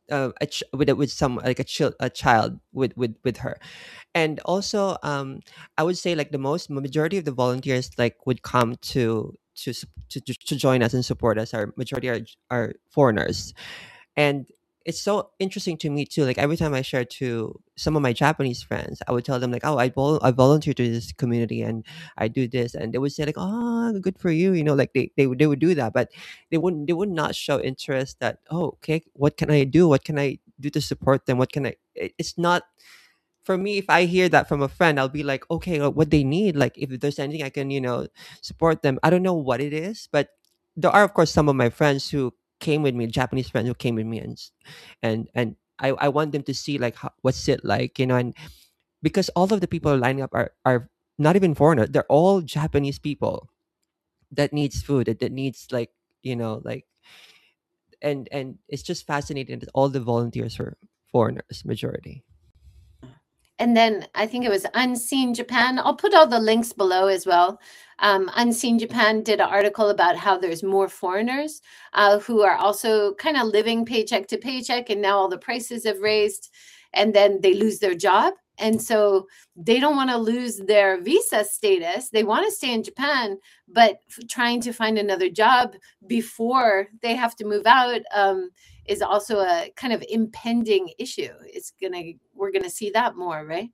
with some like a child with her. And also I would say like the most majority of the volunteers like would come to join us and support us. Our majority are foreigners. And it's so interesting to me too, like every time I share to some of my Japanese friends, I would tell them like, oh, I volunteer to this community and I do this, and they would say like, oh, good for you, like they would do that, but they would not show interest that, oh, okay, what can I do, what can I do to support them, what can it's not for me. If I hear that from a friend, I'll be like, okay, what they need, like if there's anything I can support them. I don't know what it is, but there are of course some of my friends who came with me, Japanese friends who came with me, and I want them to see like what's it like, and because all of the people lining up are not even foreigners, they're all Japanese people that needs food, that needs like like, and it's just fascinating that all the volunteers are foreigners majority. And then I think it was Unseen Japan. I'll put all the links below as well. Unseen Japan did an article about how there's more foreigners who are also kind of living paycheck to paycheck, and now all the prices have raised, and then they lose their job. And so they don't want to lose their visa status. They want to stay in Japan, but trying to find another job before they have to move out is also a kind of impending issue. We're gonna see that more, right?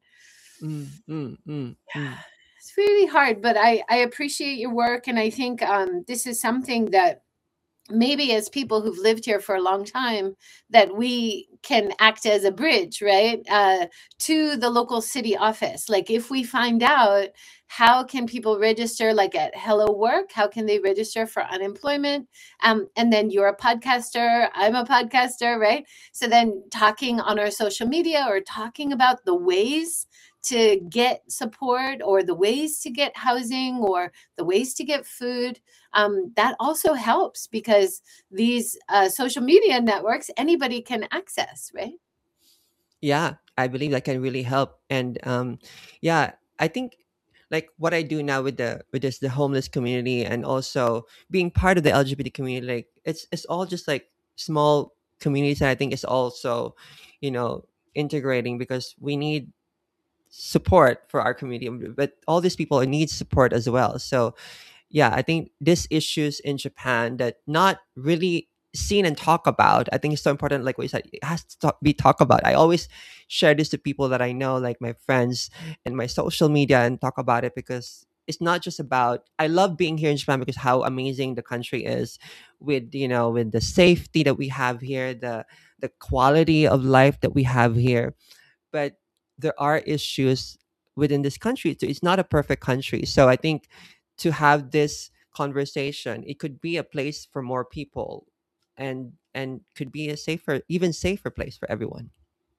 It's really hard, but I appreciate your work, and I think this is something that maybe as people who've lived here for a long time, that we can act as a bridge, right, to the local city office. Like if we find out how can people register, like at Hello Work, how can they register for unemployment? And then you're a podcaster, I'm a podcaster, right? So then talking on our social media or talking about the ways to get support or the ways to get housing or the ways to get food, that also helps because these social media networks, anybody can access, right? Yeah, I believe that can really help. And yeah, I think like what I do now with the homeless community and also being part of the LGBT community, like it's all just like small communities, and I think it's also, you know, integrating because we need support for our community, but all these people need support as well. So yeah, I think these issues in Japan that not really seen and talk about, I think it's so important. Like what you said, it has to be talked about. I always share this to people that I know, like my friends and my social media, and talk about it because it's not just about. I love being here in Japan because how amazing the country is, with with the safety that we have here, the quality of life that we have here, but there are issues within this country. So it's not a perfect country. So I think to have this conversation, it could be a place for more people, and could be a safer, even safer place for everyone.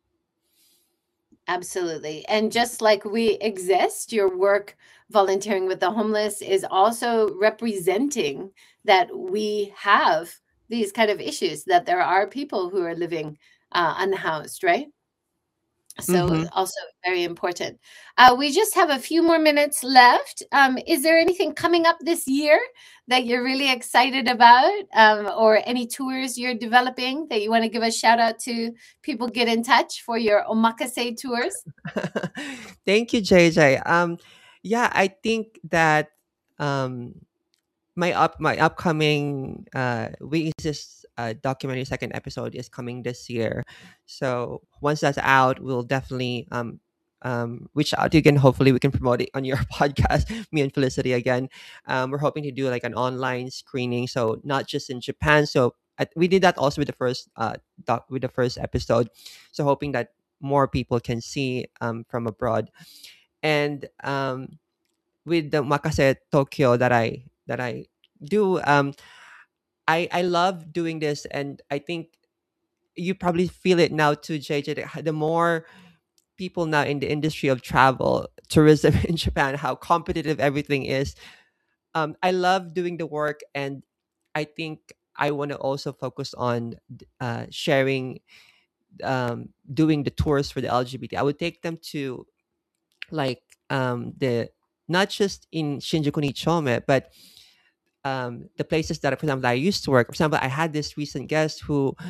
Absolutely. And just like we exist, your work volunteering with the homeless is also representing that we have these kind of issues, that there are people who are living unhoused, right? So Mm-hmm. also very important. We just have a few more minutes left. Is there anything coming up this year that you're really excited about, or any tours you're developing that you want to give a shout out to? People get in touch for your omakase tours. Thank you, JJ. Yeah, I think that um, my upcoming Weezus documentary second episode is coming this year. So once that's out, we'll definitely reach out to you again. Hopefully, we can promote it on your podcast, me and Felicity again. We're hoping to do like an online screening, so not just in Japan. So we did that also with the first with the first episode. So hoping that more people can see from abroad, and with the Makase Tokyo that I do, I love doing this, and I think you probably feel it now too, JJ. The more people now in the industry of travel tourism in Japan, how competitive everything is. I love doing the work, and I think I want to also focus on sharing, doing the tours for the LGBT. I would take them to like the not just in Shinjuku Nichome, but the places that, for example, I used to work. For example, I had this recent guest who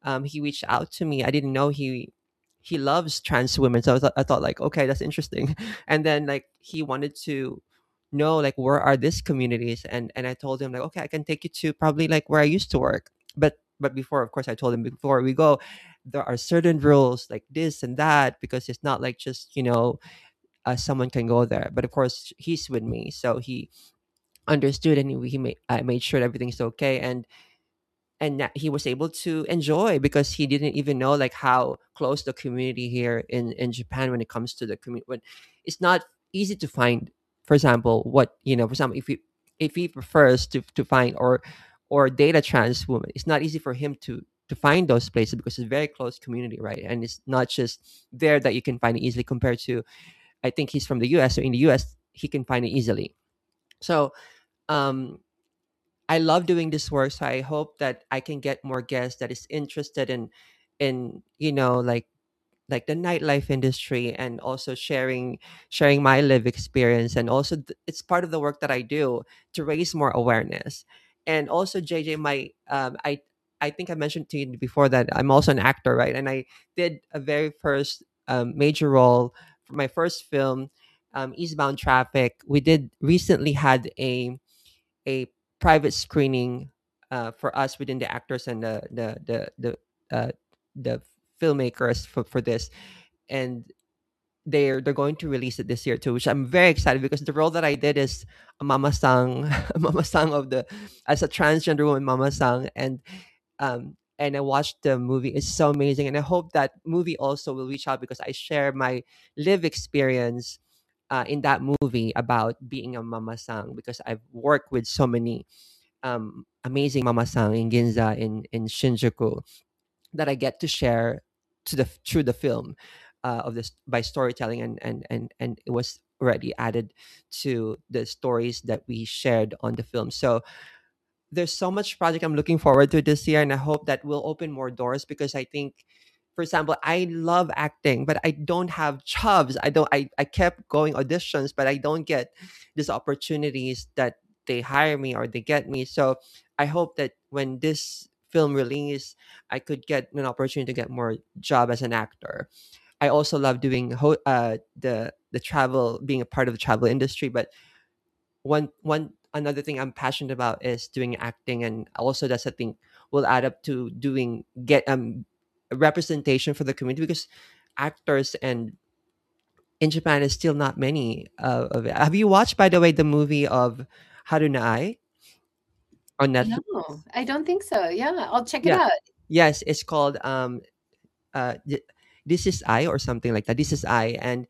he reached out to me. I didn't know he loves trans women, so I thought like, okay, that's interesting. And then like he wanted to know like where are these communities, and I told him like, okay, I can take you to probably like where I used to work. But before, of course, I told him before we go, there are certain rules like this and that, because it's not like just someone can go there. But of course, he's with me, so he understood, and he made I made sure everything's okay, and that he was able to enjoy, because he didn't even know like how close the community here in Japan when it comes to the community. When it's not easy to find, for example, for example, if he prefers to find or data trans woman, it's not easy for him to find those places, because it's a very close community, right? And it's not just there that you can find it easily, compared to, I think he's from the US, so in the US he can find it easily. So um I love doing this work, so I hope that I can get more guests that is interested in like the nightlife industry, and also sharing my live experience, and also it's part of the work that I do to raise more awareness. And also, JJ, my I think I mentioned to you before that I'm also an actor, right? And I did a very first major role for my first film, Eastbound Traffic. We did recently had a private screening for us within the actors and the filmmakers for this, and they're going to release it this year too, which I'm very excited, because the role that I did is a mama sang, a mama sang of the as a transgender woman, mama sang. And I watched the movie. It's so amazing, and I hope that movie also will reach out, because I share my live experience in that movie about being a mama sang, because I've worked with so many amazing mama sang in Ginza, in Shinjuku, that I get to share through the film of this by storytelling, and it was already added to the stories that we shared on the film. So there's so much project I'm looking forward to this year, and I hope that will open more doors, because I think, for example, I love acting, but I don't have jobs. I kept going auditions, but I don't get these opportunities that they hire me or they get me. So I hope that when this film release, I could get an opportunity to get more job as an actor. I also love doing the travel, being a part of the travel industry. But one another thing I'm passionate about is doing acting, and also that's, I think, will add up to doing get representation for the community, because actors and in Japan is still not many of it. Have you watched, by the way, the movie of Haruna Ai on No, Netflix? I don't think so. Yeah, I'll check it Yeah. out. Yes, it's called This Is I, or something like that. This Is I. And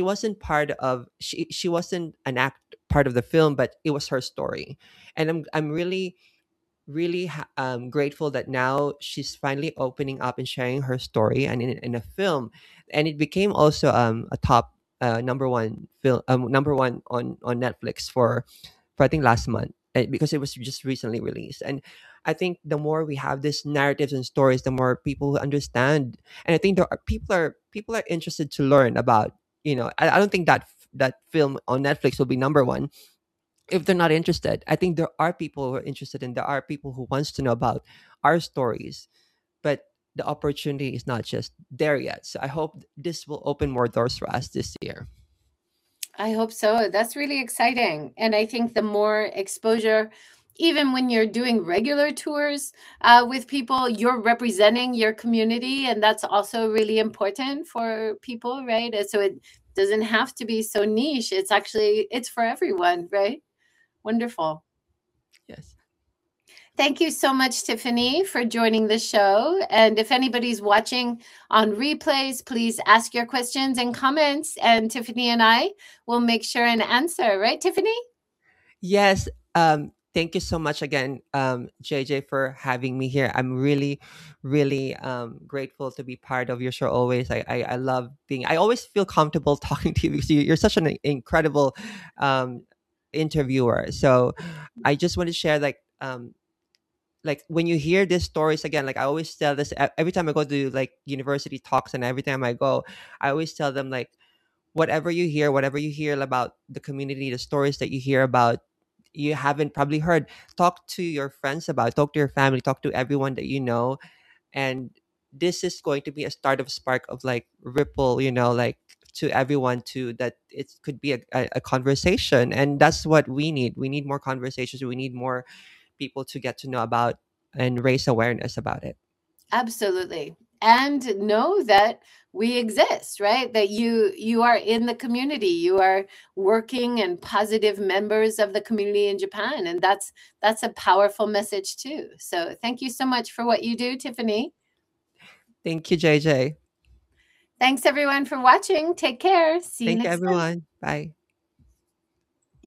she wasn't an act part of the film, but it was her story. And I'm really grateful that now she's finally opening up and sharing her story, and in a film. And it became also a top number one film, number one on Netflix for I think last month, because it was just recently released. And I think the more we have these narratives and stories, the more people will understand. And I think there are people are interested to learn about. I don't think that film on Netflix will be number one if they're not interested. I think there are people who are interested, and there are people who wants to know about our stories, but the opportunity is not just there yet. So I hope this will open more doors for us this year. I hope so. That's really exciting. And I think the more exposure, even when you're doing regular tours with people, you're representing your community. And that's also really important for people, right? And so it doesn't have to be so niche. It's for everyone, right? Wonderful. Yes. Thank you so much, Tiffany, for joining the show. And if anybody's watching on replays, please ask your questions and comments, and Tiffany and I will make sure and answer. Right, Tiffany? Yes. Thank you so much again, JJ, for having me here. I'm really, really grateful to be part of your show always. I love being, I always feel comfortable talking to you, because you're such an incredible um, interviewer. So I just want to share like when you hear these stories again, like I always tell this every time I go to like university talks, and every time I go, I always tell them like, whatever you hear about the community, the stories that you hear about, you haven't probably heard, talk to your friends about it, talk to your family, talk to everyone that you know, And this is going to be a start of spark of like ripple, like to everyone, to that it could be a conversation. And that's what we need more conversations, we need more people to get to know about and raise awareness about it. Absolutely. And know that we exist, right? That you are in the community. You are working and positive members of the community in Japan. And that's a powerful message too. So thank you so much for what you do, Tiffany. Thank you, JJ. Thanks everyone for watching. Take care. See you Thank you, next time. everyone. Bye.